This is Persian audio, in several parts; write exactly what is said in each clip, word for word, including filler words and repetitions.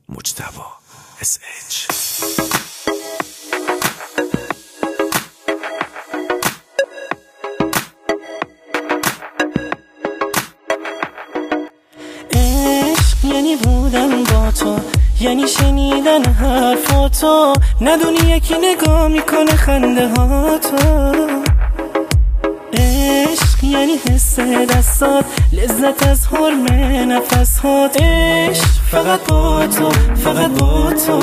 مجتبی اس اچ. عشق یعنی بودن با تو، یعنی شنیدن حرفاتو، ندونی یکی نگاه میکنه خنده ها تو. عشق یعنی حس دستات، لذت از حرم نفس هات. عشق فقط با تو، فقط با تو.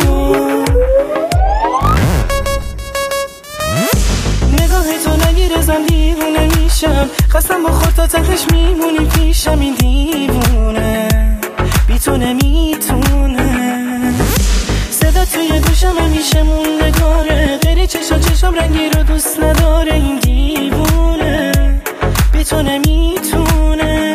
نگاه تو نگیره زن دیوونه میشم، خستم با خود تا تخش میمونی پیشم. این دیوونه بی تو نمیتونه، صدا توی گوشم همیشه موندگاره، غیر چشا چشم رنگی رو دوست نداره. این دیوونه بی تو نمیتونه.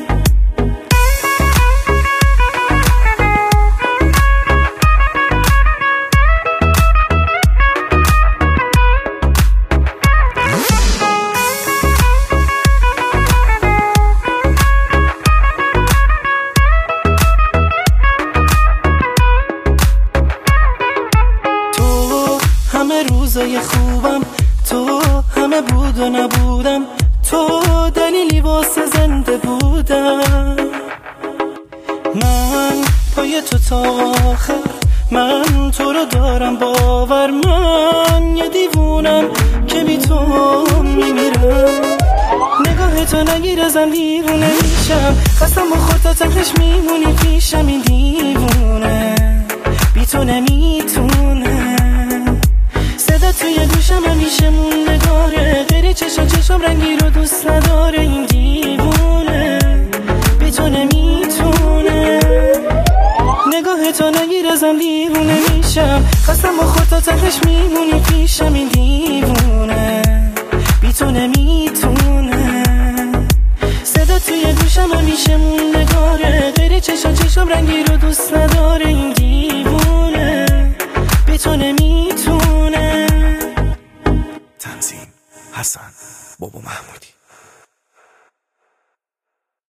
همه روزای خوبم، تو همه بود و نبودم، تو دلیلی واسه زنده بودم. من پای تو تا آخر، من تو رو دارم باور. من یه دیوونم که بی تو میمیرم. نگاه تو نگیره زن دیوونه میشم، خستم با خود تا تخش میمونی پیشم. این دیوونه بی تو نمیتونه، صدا توی گوشم همیشه موندگاره، غیر چشم چشم رنگی رو دوست نداره. این دیوونه بی تو نمیتونه. نگاه تو نگیره زن دیوونه میشم، خستم با خود تا تخش میمونی پیشم. این دیوونه بی تو نمیتونه، صدا توی گوشم همیشه موندگاره، غیر چشم چشم رنگی رو دوست نداره.